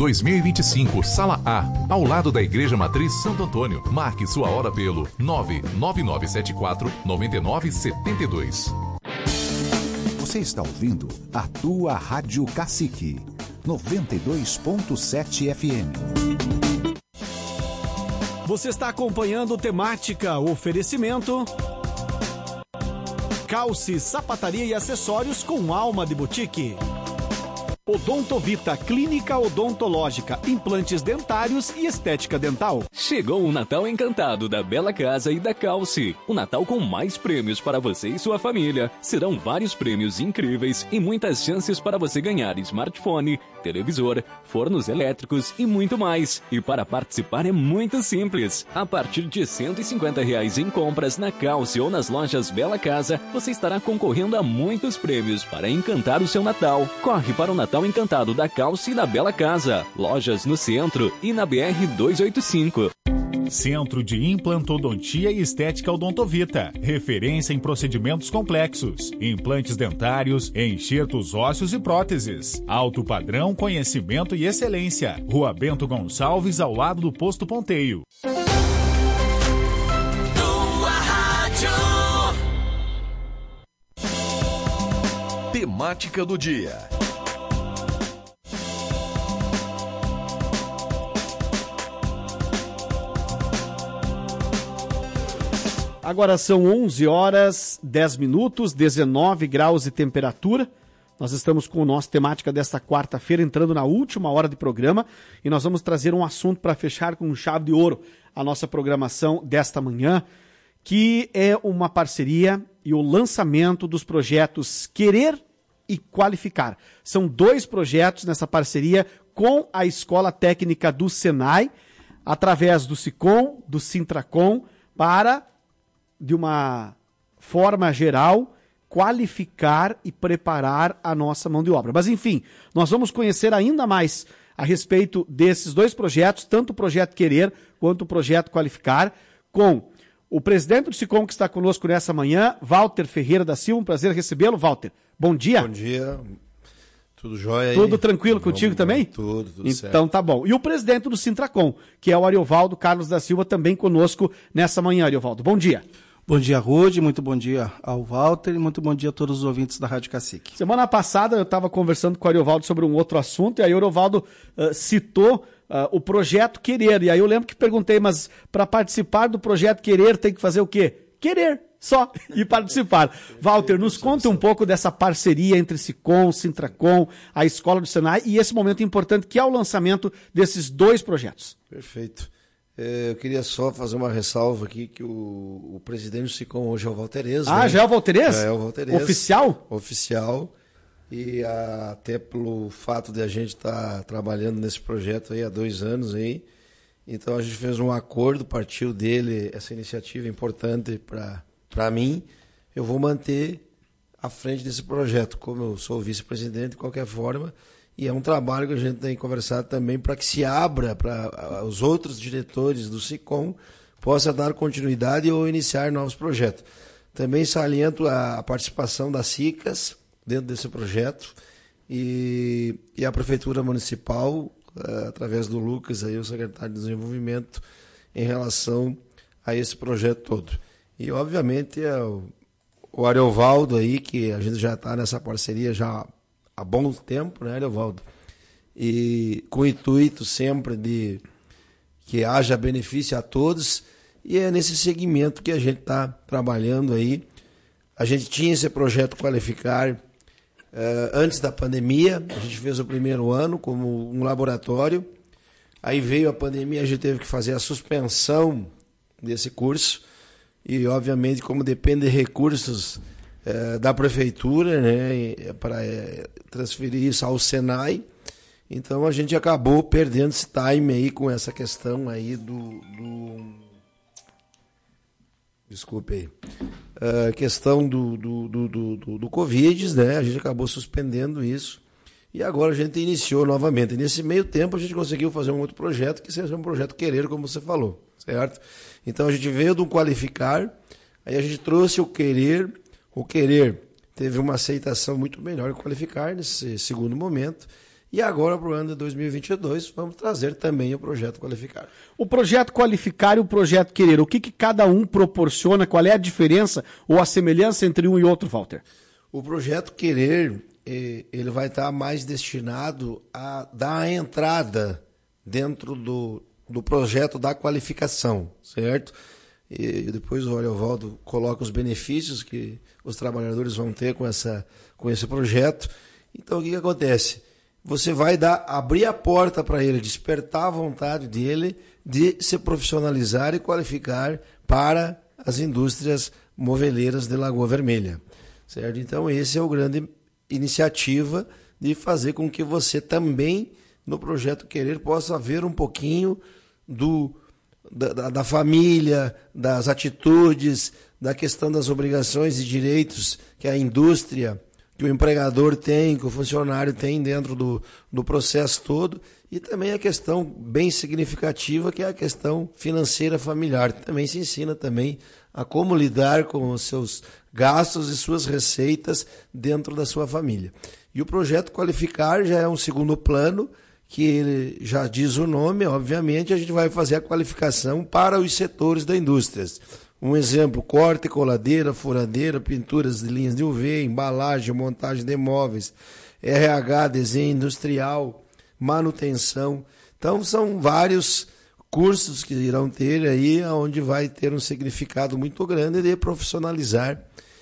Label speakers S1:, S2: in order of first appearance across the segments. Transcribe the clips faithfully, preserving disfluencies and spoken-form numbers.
S1: dois mil e vinte e cinco, Sala A, ao lado da Igreja Matriz Santo Antônio. Marque sua hora pelo nove nove nove sete quatro nove nove sete dois.
S2: Você está ouvindo a tua Rádio Cacique, noventa e dois ponto sete F M.
S3: Você está acompanhando Temática, oferecimento Calce, sapataria e acessórios com alma de boutique. Odontovita, clínica odontológica, implantes dentários e estética dental.
S4: Chegou o Natal encantado da Bela Casa e da Calce. O Natal com mais prêmios para você e sua família. Serão vários prêmios incríveis e muitas chances para você ganhar smartphone, televisor, fornos elétricos e muito mais. E para participar é muito simples. A partir de cento e cinquenta reais em compras na Calce ou nas lojas Bela Casa, você estará concorrendo a muitos prêmios para encantar o seu Natal. Corre para o Natal encantado da Calce e da Bela Casa. Lojas no centro e na B R duzentos e oitenta e cinco.
S5: Centro de Implantodontia e Estética Odontovita. Referência em procedimentos complexos, implantes dentários, enxertos ósseos e próteses. Alto padrão, conhecimento e excelência. Rua Bento Gonçalves, ao lado do Posto Ponteio.
S6: Tua rádio.
S7: Temática do dia.
S3: Agora são onze horas, dez minutos, dezenove graus de temperatura. Nós estamos com o nosso Temática desta quarta-feira, entrando na última hora de programa, e nós vamos trazer um assunto para fechar com chave de ouro a nossa programação desta manhã, que é uma parceria e o lançamento dos projetos Querer e Qualificar. São dois projetos nessa parceria com a Escola Técnica do Senai, através do SICOM, do Sintracom, para, de uma forma geral, qualificar e preparar a nossa mão de obra. Mas, enfim, nós vamos conhecer ainda mais a respeito desses dois projetos, tanto o Projeto Querer quanto o Projeto Qualificar, com o presidente do SICOM que está conosco nessa manhã, Walter Ferreira da Silva. Um prazer recebê-lo, Walter. Bom dia.
S8: Bom dia. Tudo jóia aí?
S3: Tudo tranquilo vamos, contigo também?
S8: Tudo, tudo
S3: então,
S8: certo.
S3: Então tá bom. E o presidente do Sintracom, que é o Ariovaldo Carlos da Silva, também conosco nessa manhã, Ariovaldo. Bom dia.
S9: Bom dia, Rude, muito bom dia ao Walter e muito bom dia a todos os ouvintes da Rádio Cacique.
S3: Semana passada eu estava conversando com o Ariovaldo sobre um outro assunto, e aí o Ariovaldo uh, citou uh, o Projeto Querer, e aí eu lembro que perguntei, mas para participar do Projeto Querer tem que fazer o quê? Querer, só, e participar. Walter, nos conta um pouco dessa parceria entre SICOM, Sintracom, a Escola do Senai, e esse momento importante que é o lançamento desses dois projetos.
S8: Perfeito. Eu queria só fazer uma ressalva aqui, que o, o presidente do SICOM hoje é o Valterez.
S3: Ah,
S8: né?
S3: já é o Valterez?
S8: Já é o Valterez.
S3: Oficial?
S8: Oficial. E a, até pelo fato de a gente estar tá trabalhando nesse projeto aí há dois anos aí, então a gente fez um acordo, partiu dele essa iniciativa importante para para mim. Eu vou manter à frente desse projeto, como eu sou vice-presidente de qualquer forma. E é um trabalho que a gente tem conversado também para que se abra para os outros diretores do SICOM possa dar continuidade ou iniciar novos projetos. Também saliento a participação das SICAS dentro desse projeto e, e a Prefeitura Municipal, através do Lucas, aí, o secretário de Desenvolvimento, em relação a esse projeto todo. E, obviamente, é o, o Ariovaldo aí, que a gente já está nessa parceria já há bom tempo, né, Ariovaldo? E com o intuito sempre de que haja benefício a todos, e é nesse segmento que a gente está trabalhando aí. A gente tinha esse projeto Qualificar uh, antes da pandemia, a gente fez o primeiro ano como um laboratório, aí veio a pandemia, a gente teve que fazer a suspensão desse curso, e obviamente como depende de recursos É, da prefeitura, né, para é, transferir isso ao Senai, então a gente acabou perdendo esse time aí com essa questão aí do, do desculpe aí, a questão do, do, do, do, do, do Covid, né, a gente acabou suspendendo isso, e agora a gente iniciou novamente. Nesse meio tempo a gente conseguiu fazer um outro projeto, que seja um projeto Querer, como você falou, certo? Então a gente veio do Qualificar, aí a gente trouxe o Querer. O Querer teve uma aceitação muito melhor que o Qualificar nesse segundo momento. E agora, para o ano de dois mil e vinte e dois, vamos trazer também o projeto Qualificar.
S3: O projeto Qualificar e o projeto Querer, o que, que cada um proporciona? Qual é a diferença ou a semelhança entre um e outro, Walter?
S8: O projeto Querer, ele vai estar mais destinado a dar a entrada dentro do, do projeto da qualificação, certo? E depois o Ariovaldo coloca os benefícios que os trabalhadores vão ter com, essa, com esse projeto. Então, o que, que acontece? Você vai dar, abrir a porta para ele, despertar a vontade dele de se profissionalizar e qualificar para as indústrias moveleiras de Lagoa Vermelha. Certo? Então, esse é o grande iniciativa de fazer com que você também, no Projeto Querer, possa ver um pouquinho do, da, da família, das atitudes, da questão das obrigações e direitos que a indústria, que o empregador tem, que o funcionário tem dentro do, do processo todo, e também a questão bem significativa, que é a questão financeira familiar. Também se ensina também a como lidar com os seus gastos e suas receitas dentro da sua família. E o projeto Qualificar já é um segundo plano, que ele já diz o nome, obviamente, a gente vai fazer a qualificação para os setores da indústria. Um exemplo, corte, coladeira, furadeira, pinturas de linhas de U V, embalagem, montagem de móveis, R H, desenho industrial, manutenção. Então, são vários cursos que irão ter aí, onde vai ter um significado muito grande de profissionalizar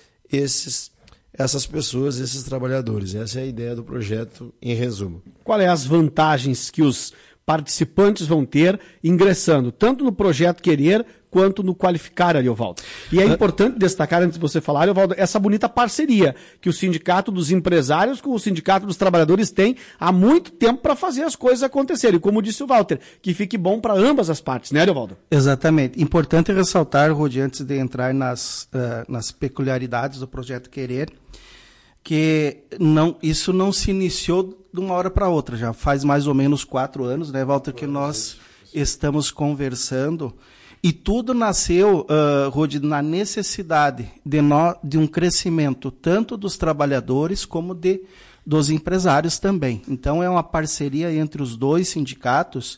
S8: esses, essas pessoas, esses trabalhadores. Essa é a ideia do projeto, em resumo.
S3: Quais são as vantagens que os participantes vão ter ingressando, tanto no Projeto Querer quanto no Qualificar, Ariovaldo? E é importante destacar, antes de você falar, Ariovaldo, essa bonita parceria que o Sindicato dos Empresários com o Sindicato dos Trabalhadores tem há muito tempo para fazer as coisas acontecerem. E como disse o Walter, que fique bom para ambas as partes, né, Ariovaldo? Exatamente.
S9: Importante ressaltar, Rodi, antes de entrar nas, uh, nas peculiaridades do Projeto Querer, que não, isso não se iniciou de uma hora para outra, já faz mais ou menos quatro anos, né, Walter, que nós estamos conversando, e tudo nasceu, uh, Rodi, na necessidade de, no, de um crescimento tanto dos trabalhadores como de, dos empresários também. Então é uma parceria entre os dois sindicatos,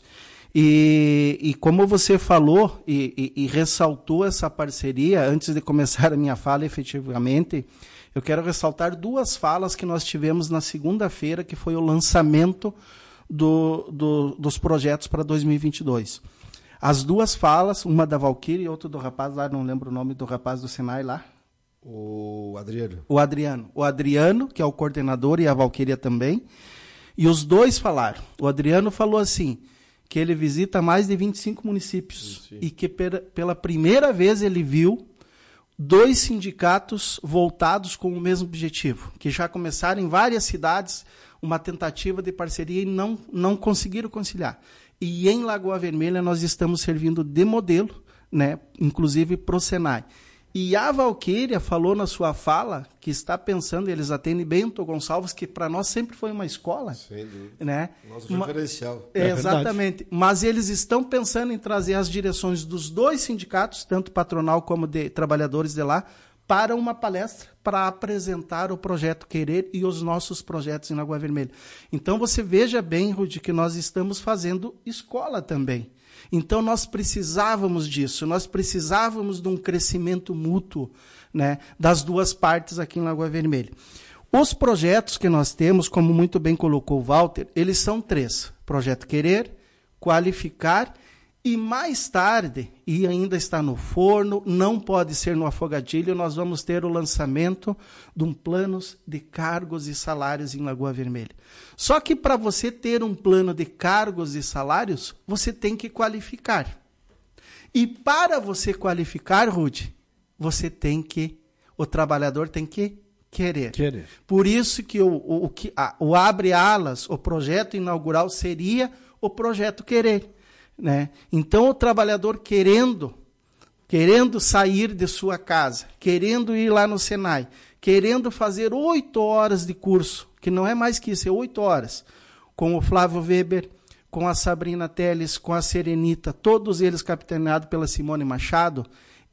S9: e, e como você falou e, e, e ressaltou essa parceria, antes de começar a minha fala efetivamente, eu quero ressaltar duas falas que nós tivemos na segunda-feira, que foi o lançamento do, do, dos projetos para dois mil e vinte e dois. As duas falas, uma da Valquíria e outra do rapaz lá, não lembro o nome do rapaz do Senai lá.
S8: O Adriano.
S9: O Adriano. O Adriano, que é o coordenador, e a Valquíria também. E os dois falaram. O Adriano falou assim, que ele visita mais de vinte e cinco municípios. Sim. E que pela, pela primeira vez ele viu dois sindicatos voltados com o mesmo objetivo, que já começaram em várias cidades uma tentativa de parceria e não, não conseguiram conciliar. E em Lagoa Vermelha nós estamos servindo de modelo, né, inclusive para o Senai. E a Valquíria falou na sua fala que está pensando, eles atendem Bento Gonçalves, que para nós sempre foi uma escola.
S8: Sem dúvida.
S9: Né?
S8: Nosso referencial.
S9: É, exatamente. Verdade. Mas eles estão pensando em trazer as direções dos dois sindicatos, tanto patronal como de trabalhadores de lá, para uma palestra para apresentar o Projeto Querer e os nossos projetos em Lagoa Vermelha. Então você veja bem, Rudi, que nós estamos fazendo escola também. Então nós precisávamos disso, nós precisávamos de um crescimento mútuo, né, das duas partes aqui em Lagoa Vermelha. Os projetos que nós temos, como muito bem colocou o Walter, eles são três. Projeto Querer, Qualificar e mais tarde, e ainda está no forno, não pode ser no afogadilho, nós vamos ter o lançamento de um plano de cargos e salários em Lagoa Vermelha. Só que para você ter um plano de cargos e salários, você tem que qualificar. E para você qualificar, Rudy, você tem que, o trabalhador tem que querer. querer. Por isso que o, o, o, a, o Abre Alas, o projeto inaugural seria o Projeto Querer. Né? Então o trabalhador querendo, querendo sair de sua casa, querendo ir lá no Senai, querendo fazer oito horas de curso, que não é mais que isso, é oito horas, com o Flávio Weber, com a Sabrina Teles, com a Serenita, todos eles capitaneados pela Simone Machado,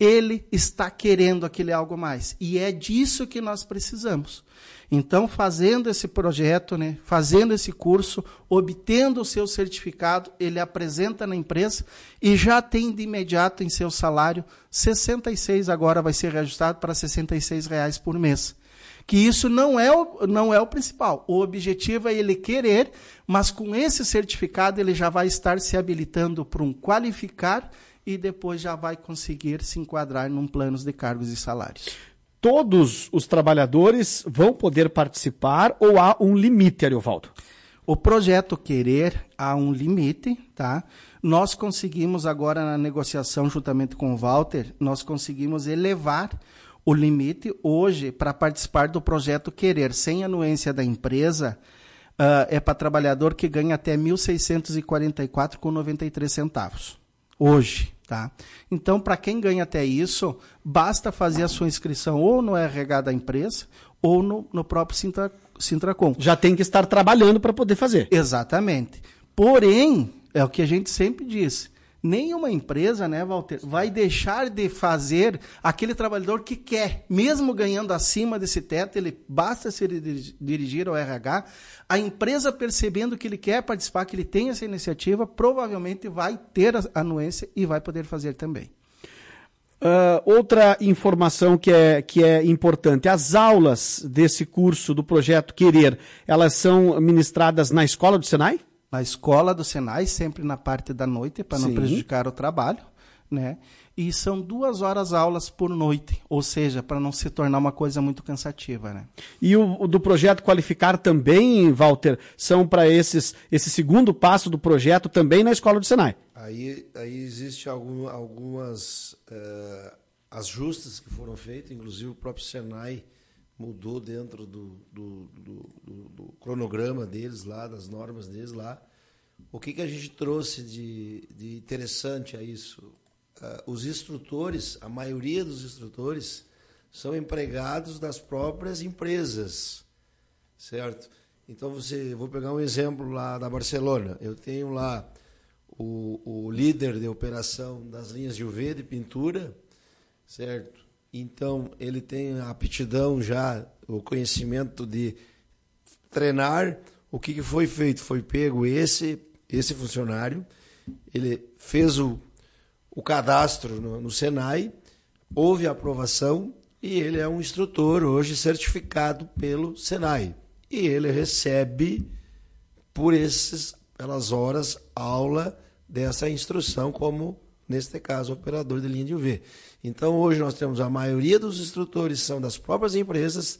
S9: ele está querendo aquele algo mais. E é disso que nós precisamos. Então, fazendo esse projeto, né, fazendo esse curso, obtendo o seu certificado, ele apresenta na empresa e já tem de imediato em seu salário sessenta e seis, agora vai ser reajustado para sessenta e seis reais por mês. Que isso não é, o, não é o principal. O objetivo é ele querer, mas com esse certificado ele já vai estar se habilitando para um qualificar e depois já vai conseguir se enquadrar num plano de cargos e salários.
S3: Todos os trabalhadores vão poder participar ou há um limite, Ariovaldo?
S9: O projeto Querer há um limite, tá? Nós conseguimos agora na negociação juntamente com o Walter, nós conseguimos elevar o limite hoje para participar do projeto Querer, sem anuência da empresa, uh, é para trabalhador que ganha até mil seiscentos e quarenta e quatro reais e noventa e três centavos. Hoje, tá? Então, para quem ganha até isso, basta fazer a sua inscrição ou no R H da empresa ou no, no próprio Sintra, Sintracom.
S3: Já tem que estar trabalhando para poder fazer.
S9: Exatamente. Porém, é o que a gente sempre diz, nenhuma empresa, né, Walter, vai deixar de fazer aquele trabalhador que quer, mesmo ganhando acima desse teto, ele basta se dirigir ao R H, a empresa percebendo que ele quer participar, que ele tem essa iniciativa, provavelmente vai ter a anuência e vai poder fazer também.
S3: Uh, outra informação que é, que é importante, as aulas desse curso do Projeto Querer, elas são ministradas na escola do Senai?
S9: Na escola do Senai, sempre na parte da noite, para não
S3: Sim.
S9: prejudicar o trabalho, né? E são duas horas aulas por noite, ou seja, para não se tornar uma coisa muito cansativa, né?
S3: E o, o do projeto Qualificar também, Walter, são para esses esse segundo passo do projeto também na escola do Senai?
S8: Aí, aí existe algum, algumas uh, ajustes que foram feitos, inclusive o próprio Senai mudou dentro do, do, do, do, do cronograma deles lá, das normas deles lá. O que, que a gente trouxe de, de interessante a isso? Uh, os instrutores, a maioria dos instrutores, são empregados das próprias empresas, certo? Então, você, vou pegar um exemplo lá da Barcelona. Eu tenho lá o, o líder de operação das linhas de U V, de pintura, certo? Então, ele tem a aptidão já, o conhecimento de treinar. O que, que foi feito? Foi pego esse, esse funcionário, ele fez o, o cadastro no, no Senai, houve a aprovação e ele é um instrutor hoje certificado pelo Senai. E ele recebe, por esses, pelas horas, aula dessa instrução como, neste caso, operador de linha de U V. Então, hoje nós temos a maioria dos instrutores são das próprias empresas,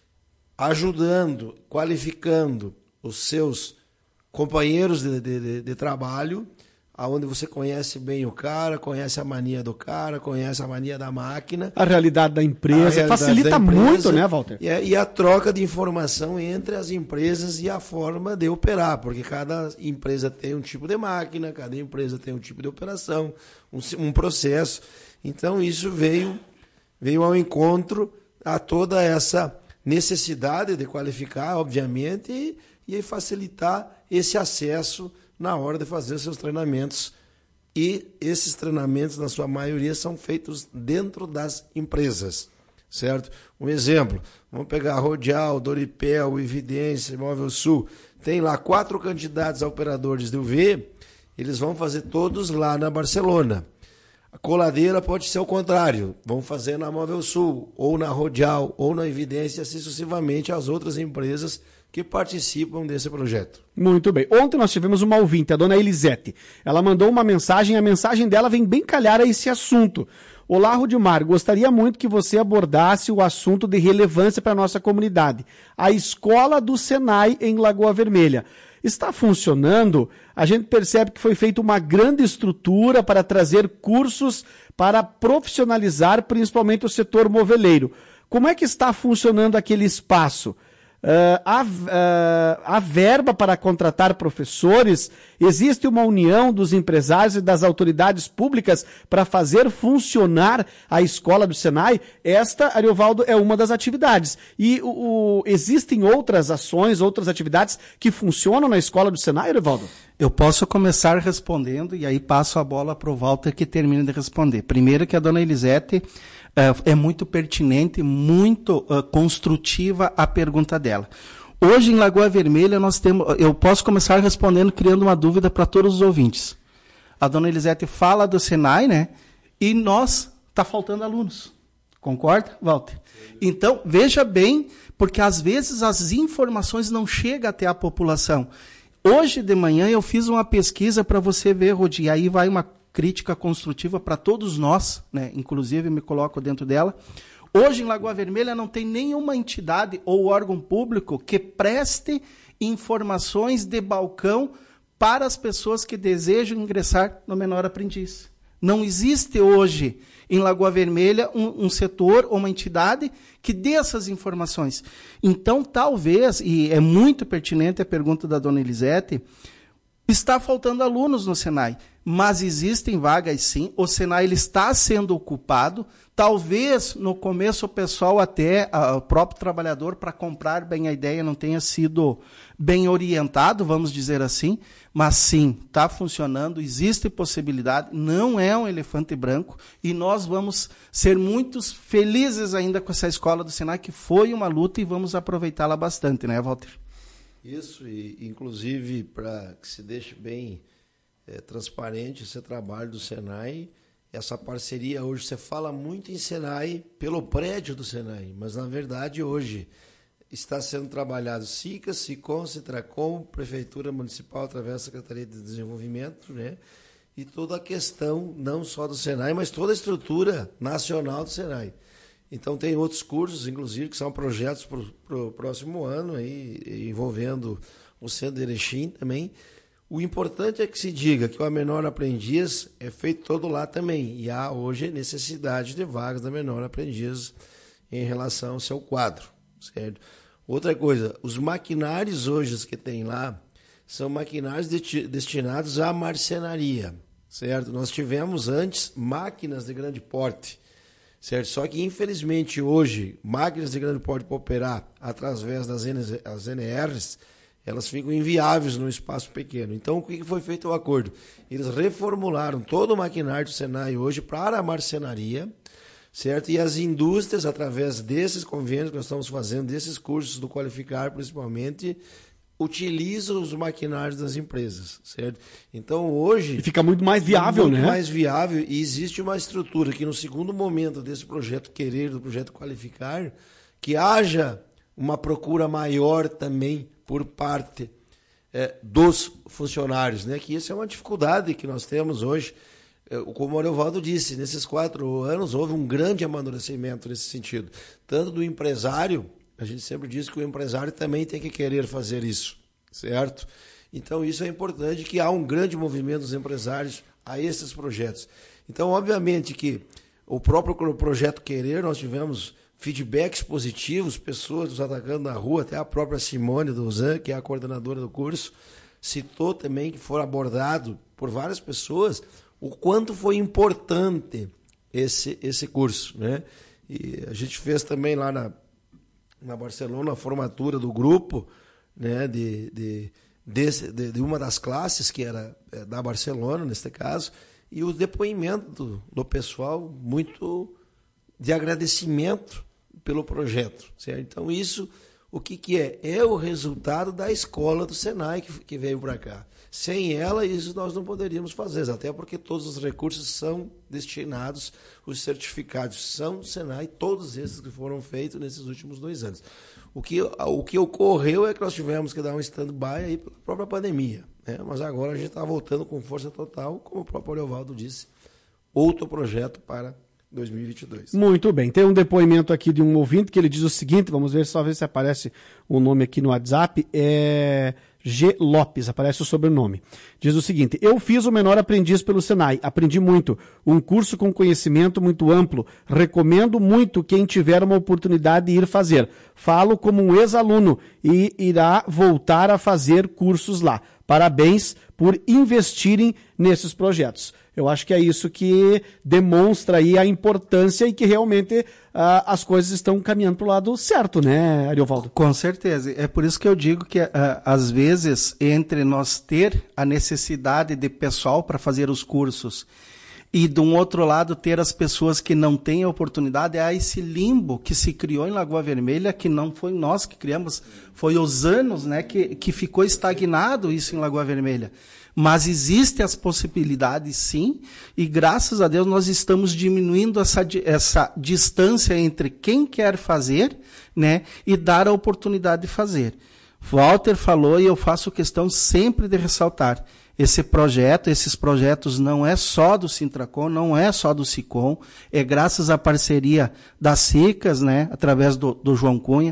S8: ajudando, qualificando os seus companheiros de, de, de, de trabalho, onde você conhece bem o cara, conhece a mania do cara, conhece a mania da máquina.
S3: A realidade da empresa.
S8: Realidade
S3: Facilita
S8: da empresa,
S3: muito, né, Walter?
S8: E a, e a troca de informação entre as empresas e a forma de operar, porque cada empresa tem um tipo de máquina, cada empresa tem um tipo de operação, um, um processo. Então, isso veio, veio ao encontro a toda essa necessidade de qualificar, obviamente, e, e facilitar esse acesso na hora de fazer seus treinamentos. E esses treinamentos, na sua maioria, são feitos dentro das empresas, certo? Um exemplo, vamos pegar a Rodial, Doripel, Evidência, Imóvel Sul. Tem lá quatro candidatos a operadores de U V, eles vão fazer todos lá na Barcelona. A coladeira pode ser o contrário, vão fazer na Móvel Sul, ou na Rodial, ou na Evidência, assim sucessivamente as outras empresas que participam desse projeto.
S3: Muito bem. Ontem nós tivemos uma ouvinte, a dona Elisete. Ela mandou uma mensagem, a mensagem dela vem bem calhar a esse assunto. Olá, Rudimar, gostaria muito que você abordasse o assunto de relevância para a nossa comunidade. A escola do Senai em Lagoa Vermelha. Está funcionando? A gente percebe que foi feita uma grande estrutura para trazer cursos para profissionalizar principalmente o setor moveleiro. Como é que está funcionando aquele espaço? Uh, há, uh, há verba para contratar professores? Existe uma união dos empresários e das autoridades públicas para fazer funcionar a escola do Senai? Esta, Ariovaldo, é uma das atividades. E o, o, existem outras ações, outras atividades que funcionam na escola do Senai, Ariovaldo?
S9: Eu posso começar respondendo e aí passo a bola para o Walter que termina de responder. Primeiro que a dona Elisete uh, é muito pertinente, muito uh, construtiva a pergunta dela. Hoje em Lagoa Vermelha nós temos, eu posso começar respondendo criando uma dúvida para todos os ouvintes. A dona Elisete fala do Senai, né? E nós está faltando alunos. Concorda, Walter? Então, veja bem, porque às vezes as informações não chegam até a população. Hoje de manhã eu fiz uma pesquisa para você ver, Rodi, e aí vai uma crítica construtiva para todos nós, né? Inclusive me coloco dentro dela. Hoje em Lagoa Vermelha não tem nenhuma entidade ou órgão público que preste informações de balcão para as pessoas que desejam ingressar no menor aprendiz. Não existe hoje em Lagoa Vermelha um, um setor ou uma entidade que dê essas informações. Então, talvez, e é muito pertinente a pergunta da dona Elisete, está faltando alunos no Senai, mas existem vagas sim, o Senai ele está sendo ocupado, talvez no começo o pessoal até, a, o próprio trabalhador, para comprar bem a ideia, não tenha sido bem orientado, vamos dizer assim, mas sim, está funcionando, existe possibilidade, não é um elefante branco, e nós vamos ser muito felizes ainda com essa escola do Senai, que foi uma luta, e vamos aproveitá-la bastante, né, Walter?
S8: Isso, e inclusive para que se deixe bem é, transparente esse trabalho do Senai, essa parceria hoje, você fala muito em Senai pelo prédio do Senai, mas na verdade hoje está sendo trabalhado SICA, SICOM, Citracom, Prefeitura Municipal através da Secretaria de Desenvolvimento, né? E toda a questão, não só do Senai, mas toda a estrutura nacional do Senai. Então tem outros cursos, inclusive, que são projetos para o próximo ano, aí, envolvendo o Centro de Erechim também. O importante é que se diga que o menor aprendiz é feito todo lá também. E há hoje necessidade de vagas da menor aprendiz em relação ao seu quadro, certo? Outra coisa, os maquinários hoje que tem lá são maquinários de, destinados à marcenaria, certo? Nós tivemos antes máquinas de grande porte, certo? Só que, infelizmente, hoje, máquinas de grande porte para operar através das N Rs, elas ficam inviáveis num espaço pequeno. Então, o que foi feito o acordo? Eles reformularam todo o maquinário do Senai hoje para a marcenaria, certo? E as indústrias, através desses convênios que nós estamos fazendo, desses cursos do Qualificar, principalmente, utilizam os maquinários das empresas, certo? Então, hoje...
S3: E fica muito mais viável,
S8: muito
S3: né?
S8: Muito mais viável, e existe uma estrutura que no segundo momento desse projeto Querer, do projeto Qualificar, que haja uma procura maior também por parte é, dos funcionários, né? Que isso é uma dificuldade que nós temos hoje. Como o Ariovaldo disse, nesses quatro anos houve um grande amadurecimento nesse sentido. Tanto do empresário, a gente sempre diz que o empresário também tem que querer fazer isso, certo? Então isso é importante, que há um grande movimento dos empresários a esses projetos. Então, obviamente que o próprio projeto Querer, nós tivemos feedbacks positivos, pessoas nos atacando na rua, até a própria Simone Dozan, que é a coordenadora do curso, citou também que foi abordado por várias pessoas o quanto foi importante esse, esse curso, né? E a gente fez também lá na, na Barcelona a formatura do grupo, né, de, de, desse, de, de uma das classes, que era da Barcelona, neste caso, e o depoimento do, do pessoal muito de agradecimento pelo projeto, certo? Então isso, o que, que é? É o resultado da escola do Senai que, que veio para cá. Sem ela, isso nós não poderíamos fazer, até porque todos os recursos são destinados, os certificados são do Senai, todos esses que foram feitos nesses últimos dois anos. O que, o que ocorreu é que nós tivemos que dar um stand-by aí pela própria pandemia, né? Mas agora a gente está voltando com força total, como o próprio Ariovaldo disse, outro projeto para dois mil e vinte e dois.
S3: Muito bem, tem um depoimento aqui de um ouvinte que ele diz o seguinte, vamos ver só ver se aparece o nome aqui no WhatsApp, é G. Lopes, aparece o sobrenome. Diz o seguinte: eu fiz o menor aprendiz pelo Senai, aprendi muito, um curso com conhecimento muito amplo, recomendo muito quem tiver uma oportunidade de ir fazer. Falo como um ex-aluno e irá voltar a fazer cursos lá. Parabéns por investirem nesses projetos. Eu acho que é isso que demonstra aí a importância e que realmente uh, as coisas estão caminhando para o lado certo, né, Ariovaldo?
S9: Com certeza. É por isso que eu digo que, uh, às vezes, entre nós ter a necessidade de pessoal para fazer os cursos e, de um outro lado, ter as pessoas que não têm a oportunidade, há esse limbo que se criou em Lagoa Vermelha, que não foi nós que criamos, foi os anos, né, que, que ficou estagnado isso em Lagoa Vermelha. Mas existem as possibilidades, sim, e graças a Deus nós estamos diminuindo essa, essa distância entre quem quer fazer, né, e dar a oportunidade de fazer. Walter falou, e eu faço questão sempre de ressaltar, esse projeto, esses projetos não é só do Sintracom, não é só do SICOM, é graças à parceria das SICAS, né, através do, do João Cunha,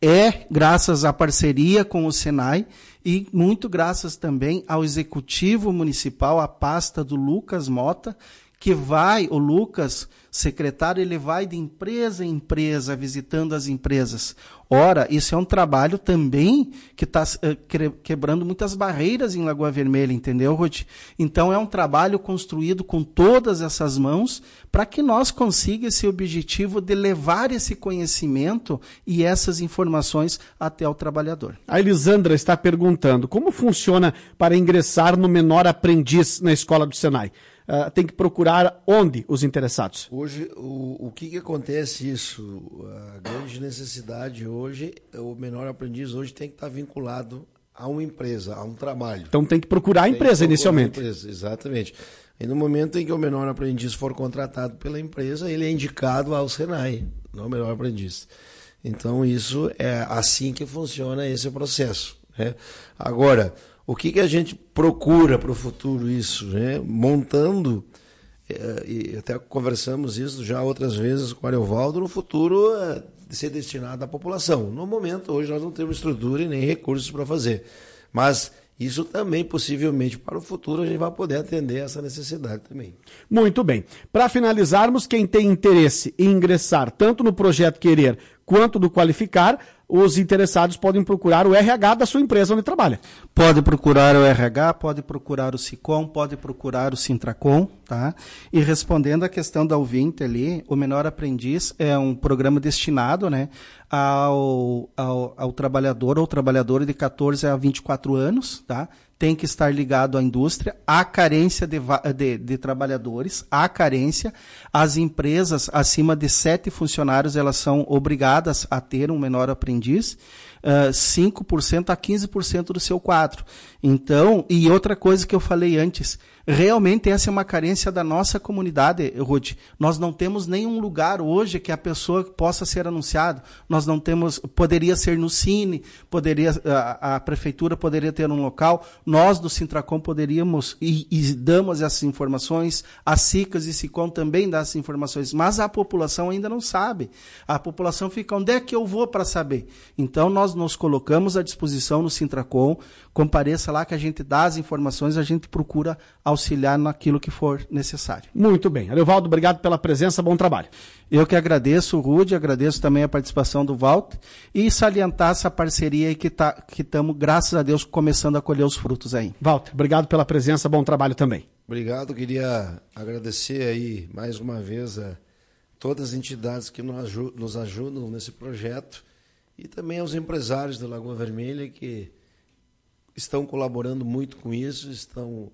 S9: é graças à parceria com o Senai e muito graças também ao Executivo Municipal, a pasta do Lucas Mota, que vai, o Lucas, secretário, ele vai de empresa em empresa, visitando as empresas. Ora, isso é um trabalho também que está uh, quebrando muitas barreiras em Lagoa Vermelha, entendeu, Ruth? Então, é um trabalho construído com todas essas mãos para que nós consigamos esse objetivo de levar esse conhecimento e essas informações até o trabalhador.
S3: A Elisandra está perguntando, como funciona para ingressar no menor aprendiz na escola do Senai? Uh, tem que procurar onde os interessados?
S8: Hoje, o, o que, que acontece isso? A grande necessidade hoje, o menor aprendiz hoje tem que estar vinculado a uma empresa, a um trabalho.
S3: Então tem que procurar a empresa procurar inicialmente. A empresa,
S8: exatamente. E no momento em que o menor aprendiz for contratado pela empresa, ele é indicado ao Senai, não o menor aprendiz. Então isso é assim que funciona esse processo, né? Agora, o que, que a gente procura para o futuro isso, né? Montando, é, e até conversamos isso já outras vezes com o Ariovaldo, no futuro é, de ser destinado à população. No momento, hoje, nós não temos estrutura e nem recursos para fazer. Mas isso também, possivelmente, para o futuro, a gente vai poder atender essa necessidade também.
S3: Muito bem. Para finalizarmos, quem tem interesse em ingressar tanto no Projeto Querer quanto no Qualificar, os interessados podem procurar o R H da sua empresa onde trabalha.
S9: Pode procurar o R H, pode procurar o SICOM, pode procurar o Sintracom, tá? E respondendo à questão da ouvinte ali, o Menor Aprendiz é um programa destinado, né, ao, ao, ao trabalhador ou trabalhadora de catorze a vinte e quatro anos, tá? Tem que estar ligado à indústria, há carência de, de, de trabalhadores, há carência. As empresas acima de sete funcionários, elas são obrigadas a ter um menor aprendiz, uh, cinco por cento a quinze por cento do seu quadro. Então, e outra coisa que eu falei antes, realmente essa é uma carência da nossa comunidade, Ruth. Nós não temos nenhum lugar hoje que a pessoa possa ser anunciado. Nós não temos, poderia ser no Cine, poderia, a, a prefeitura poderia ter um local, nós do Sintracom poderíamos e, e damos essas informações, a SICAS e SICOM também dão essas informações, mas a população ainda não sabe. A população fica, onde é que eu vou para saber? Então nós nos colocamos à disposição no Sintracom, compareça lá que a gente dá as informações, a gente procura auxiliar naquilo que for necessário.
S3: Muito bem. Ariovaldo, obrigado pela presença, bom trabalho.
S9: Eu que agradeço, Rude, agradeço também a participação do Walter e salientar essa parceria aí que tá, que estamos, graças a Deus, começando a colher os frutos aí.
S3: Walter, obrigado pela presença, bom trabalho também.
S8: Obrigado, queria agradecer aí mais uma vez a todas as entidades que nos ajudam nesse projeto e também aos empresários da Lagoa Vermelha que estão colaborando muito com isso, estão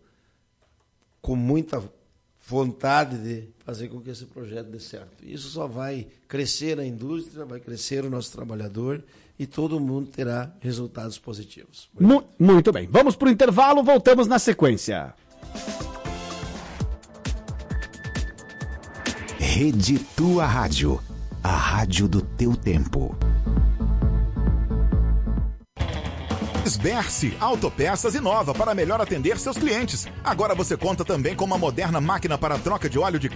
S8: com muita vontade de fazer com que esse projeto dê certo. Isso só vai crescer a indústria, vai crescer o nosso trabalhador e todo mundo terá resultados positivos.
S3: Mu- muito bem. Vamos para o intervalo, voltamos na sequência.
S2: Rede Tua Rádio, a rádio do teu tempo.
S7: Esberce Autopeças inova para melhor atender seus clientes. Agora você conta também com uma moderna máquina para troca de óleo de